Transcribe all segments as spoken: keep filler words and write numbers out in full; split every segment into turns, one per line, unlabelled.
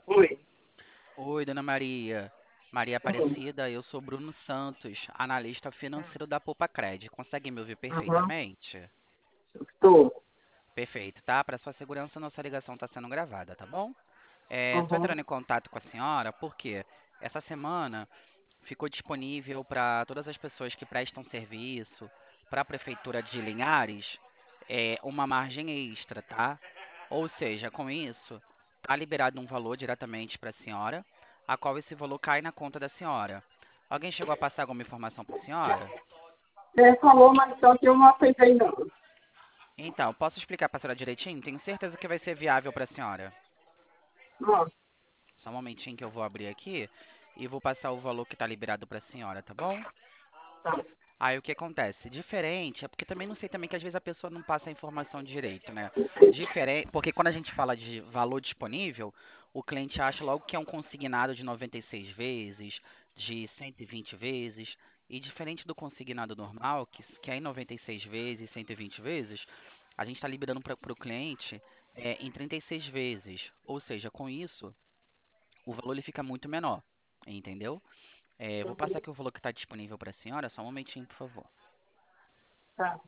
Oi.
Oi, dona Maria. Maria
Oi.
Aparecida, eu sou Bruno Santos, analista financeiro da Poupa Cred. Consegue me ouvir
Aham.
perfeitamente?
Estou.
Perfeito, tá? Para sua segurança, nossa ligação está sendo gravada, tá bom? Estou
Aham.
entrando em contato com a senhora porque essa semana ficou disponível para todas as pessoas que prestam serviço para a Prefeitura de Linhares é, uma margem extra, tá? Ou seja, com isso, está liberado um valor diretamente para a senhora, a qual esse valor cai na conta da senhora. Alguém chegou a passar alguma informação para a senhora?
Você falou, mas só que eu não aceitei não.
Então, posso explicar para a senhora direitinho? Tenho certeza que vai ser viável para a senhora.
Não.
Só um momentinho que eu vou abrir aqui e vou passar o valor que está liberado para a senhora, tá bom?
Tá.
Aí o que acontece? Diferente, é porque também não sei também que às vezes a pessoa não passa a informação direito, né? Diferente, porque quando a gente fala de valor disponível, o cliente acha logo que é um consignado de noventa e seis vezes, de cento e vinte vezes, e diferente do consignado normal, que, s- que é em noventa e seis vezes, cento e vinte vezes, a gente está liberando para o cliente é, em trinta e seis vezes. Ou seja, com isso, o valor ele fica muito menor, entendeu? É, vou passar aqui o valor que está disponível para a senhora, só um momentinho, por favor.
Tá.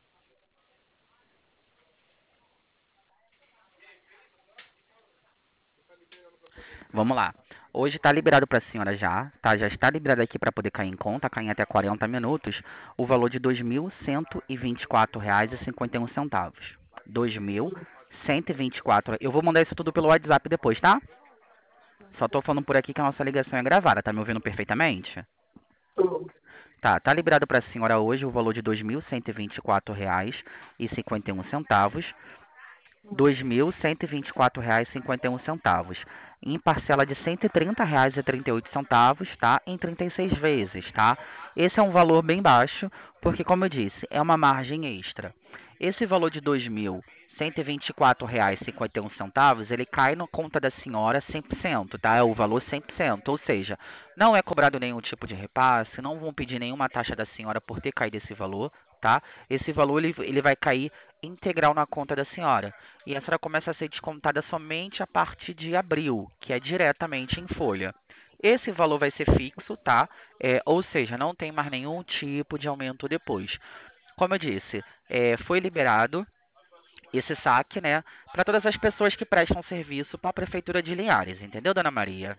Vamos lá. Hoje está liberado para a senhora já, tá? Já está liberado aqui para poder cair em conta, cair em até quarenta minutos, o valor de dois mil cento e vinte e quatro reais e cinquenta e um centavos. dois mil cento e vinte e quatro. Eu vou mandar isso tudo pelo WhatsApp depois, tá? Só tô falando por aqui que a nossa ligação é gravada, tá me ouvindo perfeitamente?
Tô.
Tá, tá liberado para a senhora hoje o valor de dois mil cento e vinte e quatro reais e cinquenta e um centavos. dois mil cento e vinte e quatro reais e cinquenta e um centavos, em parcela de cento e trinta reais e trinta e oito centavos, tá? Em trinta e seis vezes, tá? Esse é um valor bem baixo, porque como eu disse, é uma margem extra. Esse valor de dois mil cento e vinte e quatro reais e cinquenta e um centavos, ele cai na conta da senhora cem por cento, tá? É o valor cem por cento, ou seja, não é cobrado nenhum tipo de repasse, não vão pedir nenhuma taxa da senhora por ter caído esse valor, tá? Esse valor ele, ele vai cair integral na conta da senhora. E a senhora começa a ser descontada somente a partir de abril, que é diretamente em folha. Esse valor vai ser fixo, tá? É, ou seja, não tem mais nenhum tipo de aumento depois. Como eu disse, é, foi liberado esse saque, né, para todas as pessoas que prestam serviço para a Prefeitura de Linhares, entendeu, dona Maria?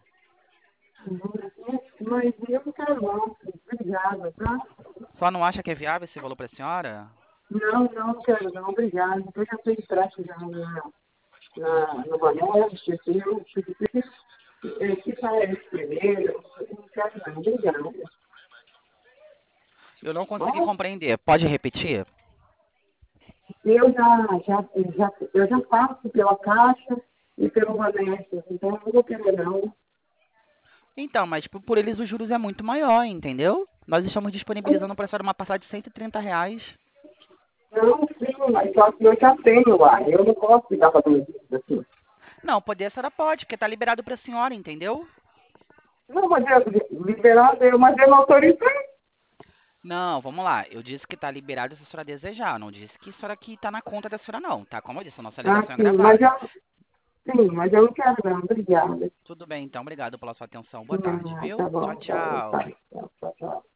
Mas eu não quero não. Obrigada, tá?
Só não acha que é viável esse valor para a senhora?
Não, não, não quero não. Obrigada. Eu já fiz empréstimo já na, na, no Baneste, assim, eu tive que que sair primeiro. Eu não quero não. Obrigada.
Eu não
Tá
consegui
bom?
compreender. Pode repetir?
Eu já, já, já, eu já passo pela Caixa e pelo Baneste, então eu não vou querer não.
Então, mas por por eles os juros é muito maior, entendeu? Nós estamos disponibilizando para a senhora uma parcela de cento e trinta reais.
Não, sim, mas só que eu já tenho lá. Eu não posso ficar fazendo isso assim.
Não, poder a senhora pode, porque tá liberado pra senhora, entendeu?
Não, mas eu liberado, eu, mas eu não autorizei.
Não, vamos lá. Eu disse que tá liberado se a senhora desejar. Não disse que a senhora que tá na conta da senhora, não, tá? Como eu disse, a nossa
Ah,
ligação é
sim, mas
gravada.
eu, sim, mas eu não quero não. Obrigada.
Tudo bem, então. Obrigado pela sua atenção. Boa tarde,
Ah,
viu?
tá
Tchau,
bom, tá,
tchau.
tá, tá, tá, tá.